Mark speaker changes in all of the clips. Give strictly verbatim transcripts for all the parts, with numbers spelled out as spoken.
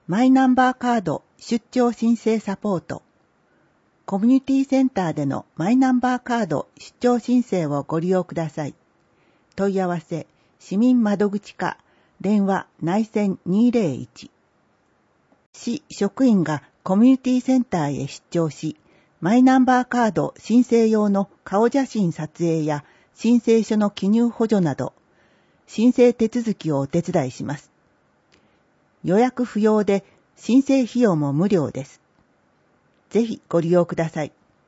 Speaker 1: マイナンバーカード出張申請サポート。コミュニティセンターでのマイナンバーカード出張申請をご利用ください。問い合わせ、市民窓口課、電話内線にまるいち。市職員がコミュニティセンターへ出張し、マイナンバーカード申請用の顔写真撮影や申請書の記入補助など、申請手続きをお手伝いします。予約不要で申請費用も無料です。ぜひご利用ください。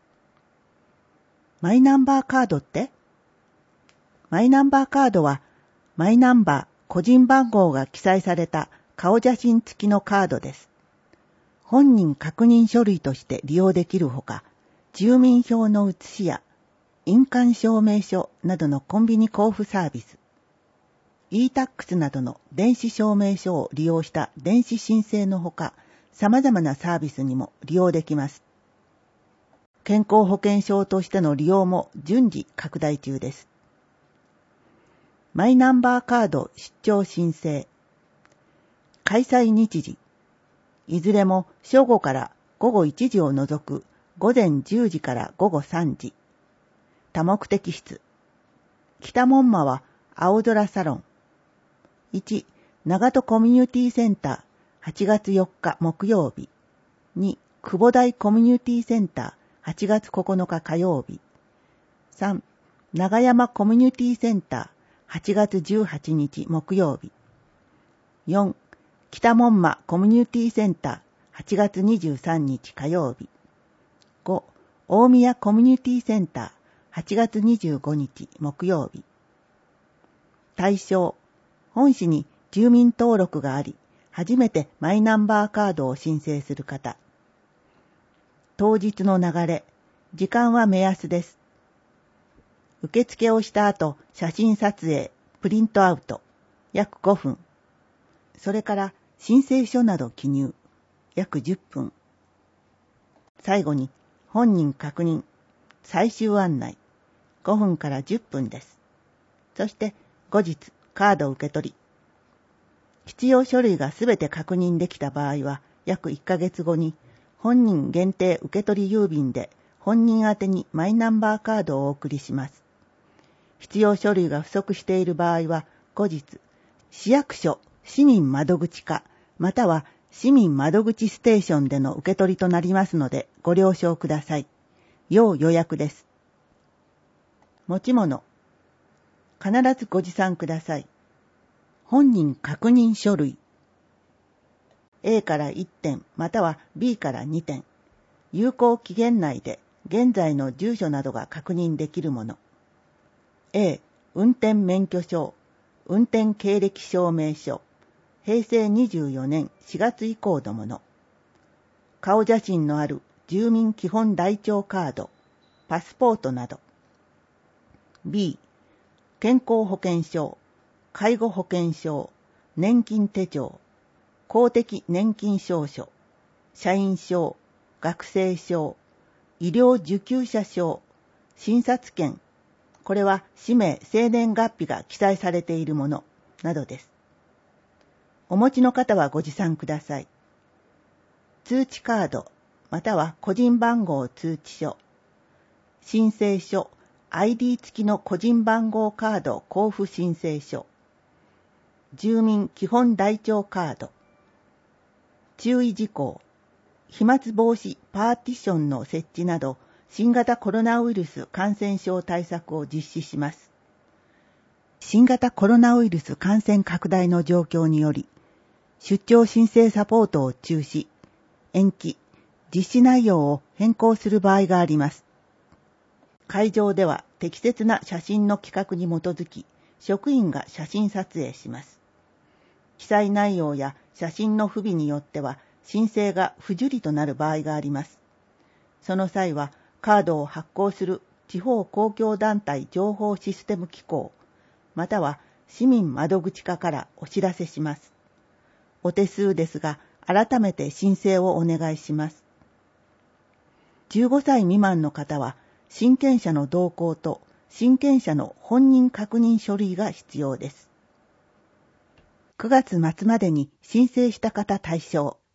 Speaker 1: マイナンバーカードって？マイナンバーカードは、マイナンバー、個人番号が記載された顔写真付きのカードです。本人確認書類として利用できるほか、住民票の写しや印鑑証明書などのコンビニ交付サービス、イータックス などの電子証明書を利用した電子申請のほか、様々なサービスにも利用できます。健康保険証としての利用も順次拡大中です。マイナンバーカード出張申請。開催日時。いずれも正午から午後いちじを除く午前じゅうじから午後さんじ。多目的室。北門間は青空サロン。いち. 長戸コミュニティセンターはちがつよっか木曜日。に. 久保台コミュニティセンターはちがつここのか火曜日。さん. 長山コミュニティセンターはちがつじゅうはちにち木曜日。よん. 北門間コミュニティセンターはちがつにじゅうさんにち火曜日。ご. 大宮コミュニティセンターはちがつにじゅうごにち木曜日。対象。本市に住民登録があり、初めてマイナンバーカードを申請する方。当日の流れ、時間は目安です。受付をした後、写真撮影、プリントアウト、約ごふん。それから申請書など記入、約じゅっぷん。最後に本人確認、最終案内、ごふんからじゅっぷんです。そして後日、カード受け取り。必要書類がすべて確認できた場合は、約いっかげつごに、本人限定受取郵便で、本人宛てにマイナンバーカードをお送りします。必要書類が不足している場合は、後日、市役所、市民窓口課、または市民窓口ステーションでの受け取りとなりますので、ご了承ください。要予約です。持ち物。必ずご持参ください。本人確認書類。A からいってんまたは B からにてん。有効期限内で現在の住所などが確認できるもの。A、運転免許証、運転経歴証明書、へいせいにじゅうよねんしがつ以降のもの。顔写真のある住民基本台帳カード、パスポートなど。B、健康保険証、介護保険証、年金手帳、公的年金証書、社員証、学生証、医療受給者証、診察券、これは氏名、生年月日が記載されているものなどです。お持ちの方はご持参ください。通知カード、または個人番号通知書、申請書、アイディー 付きの個人番号カード交付申請書、住民基本台帳カード、注意事項、飛沫防止パーティションの設置など、新型コロナウイルス感染症対策を実施します。新型コロナウイルス感染拡大の状況により、出張申請サポートを中止、延期、実施内容を変更する場合があります。会場では適切な写真の規格に基づき、職員が写真撮影します。記載内容や写真の不備によっては、申請が不受理となる場合があります。その際は、カードを発行する地方公共団体情報システム機構、または市民窓口課からお知らせします。お手数ですが、改めて申請をお願いします。じゅうごさい未満の方は、親権者の同行と親権者の本人確認書類が必要です。くがつまつまでに申請した方対象。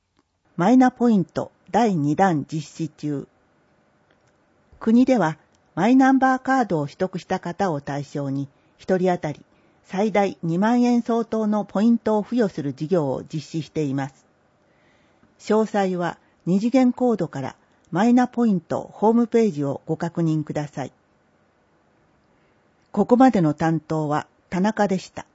Speaker 1: マイナポイントだいにだん実施中。国ではマイナンバーカードを取得した方を対象にひとり当たり最大にまんえん相当のポイントを付与する事業を実施しています。詳細は二次元コードからマイナポイントホームページをご確認ください。ここまでの担当は田中でした。